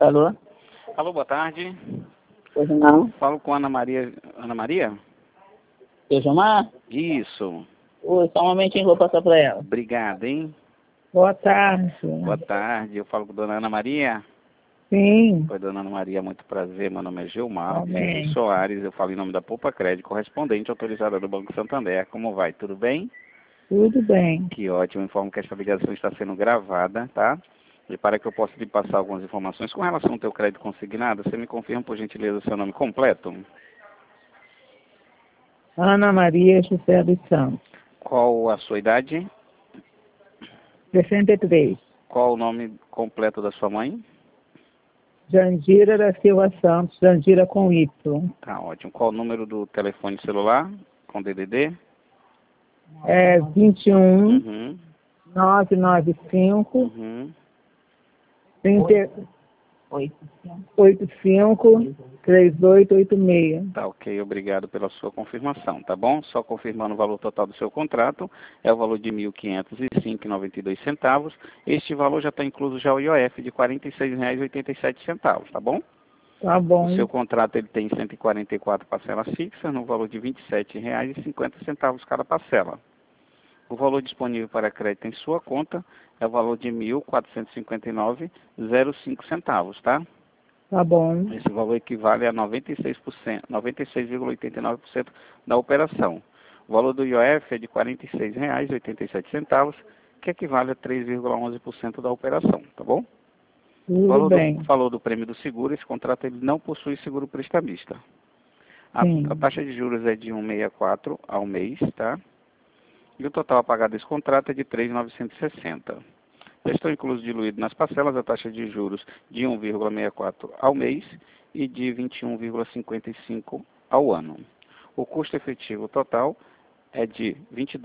Alô? Alô, boa tarde. Pois não? Falo com Ana Maria. Ana Maria? Seu Gilmar? Isso. Oi, só um momentinho, vou passar para ela. Obrigado, hein? Boa tarde. Boa tarde. Eu falo com a dona Ana Maria. Sim, Oi, dona Ana Maria, muito prazer. Meu nome é Gilmar amém. Soares. Eu falo em nome da Poupa Crédito, correspondente autorizada do Banco Santander. Como vai? Tudo bem? Tudo bem. Que ótimo. Informo que esta ligação está sendo gravada, tá? E para que eu possa lhe passar algumas informações com relação ao teu crédito consignado, você me confirma, por gentileza, o seu nome completo? Ana Maria José dos Santos, Qual a sua idade? 63. Qual o nome completo da sua mãe? Jandira da Silva Santos, Jandira com Y. Tá ótimo. Qual o número do telefone celular com DDD? É 21 Uhum. 995 Uhum. 85 3886. Tá ok, obrigado pela sua confirmação, tá bom? Só confirmando o valor total do seu contrato, é o valor de R$ 1.505,92. Este valor já está incluso já o IOF de R$ 46,87, tá bom? Tá bom. O seu contrato ele tem 144 parcelas fixas, no valor de R$ 27,50 cada parcela. O valor disponível para crédito em sua conta é o valor de R$ 1.459,05, tá? Tá bom. Esse valor equivale a 96%, 96,89% da operação. O valor do IOF é de R$ 46,87, que equivale a 3,11% da operação, tá bom? Tudo bem. Falou do prêmio do seguro, esse contrato ele não possui seguro prestamista. A taxa de juros é de 1,64 ao mês, tá? E o total a pagar desse contrato é de 3.960. Já estão inclusos diluídos nas parcelas a taxa de juros de 1,64 ao mês e de 21,55 ao ano. O custo efetivo total é de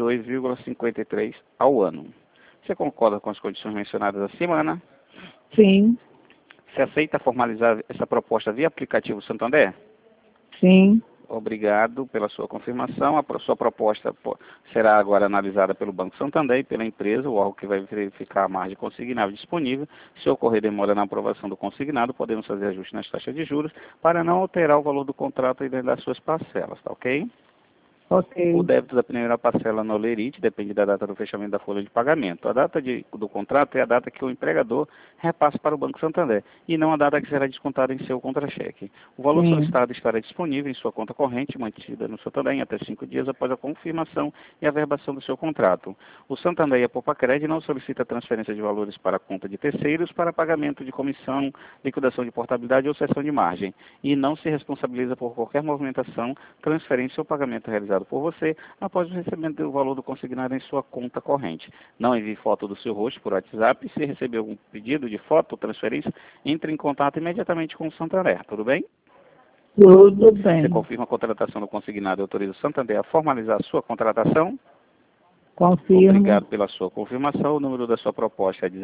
22,53 ao ano. Você concorda com as condições mencionadas acima, Ana? Sim, Você aceita formalizar essa proposta via aplicativo Santander? sim. Obrigado pela sua confirmação. A sua proposta será agora analisada pelo Banco Santander e pela empresa, o órgão que vai verificar a margem consignável disponível. Se ocorrer demora na aprovação do consignado, podemos fazer ajuste nas taxas de juros para não alterar o valor do contrato e das suas parcelas, tá ok? Ok. O débito da primeira parcela no lerite depende da data do fechamento da folha de pagamento. A data do contrato é a data que o empregador repassa para o Banco Santander e não a data que será descontada em seu contra-cheque. O valor solicitado estará disponível em sua conta corrente, mantida no Santander em até 5 dias após a confirmação e averbação do seu contrato. O Santander e a Poupa Crédito não solicita transferência de valores para a conta de terceiros para pagamento de comissão, liquidação de portabilidade ou cessão de margem e não se responsabiliza por qualquer movimentação, transferência ou pagamento realizado por você após o recebimento do valor do consignado em sua conta corrente. Não envie foto do seu rosto por WhatsApp. Se receber algum pedido de foto ou transferência, entre em contato imediatamente com o Santander, tudo bem? Tudo bem. Você confirma a contratação do consignado e autoriza o Santander a formalizar a sua contratação? Confirmo. Obrigado pela sua confirmação. O número da sua proposta é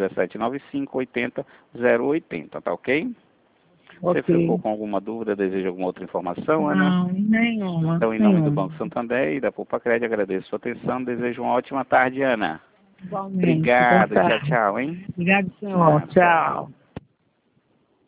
1795-80-080, tá ok? Você ficou com alguma dúvida, deseja alguma outra informação, Ana? Não, nenhuma. Então, em nome do Banco Santander e da Poupa Crédito, agradeço a sua atenção. Desejo uma ótima tarde, Ana. Igualmente. Obrigado. Boa tarde. Tchau, tchau, hein? Obrigado, senhor. Tchau.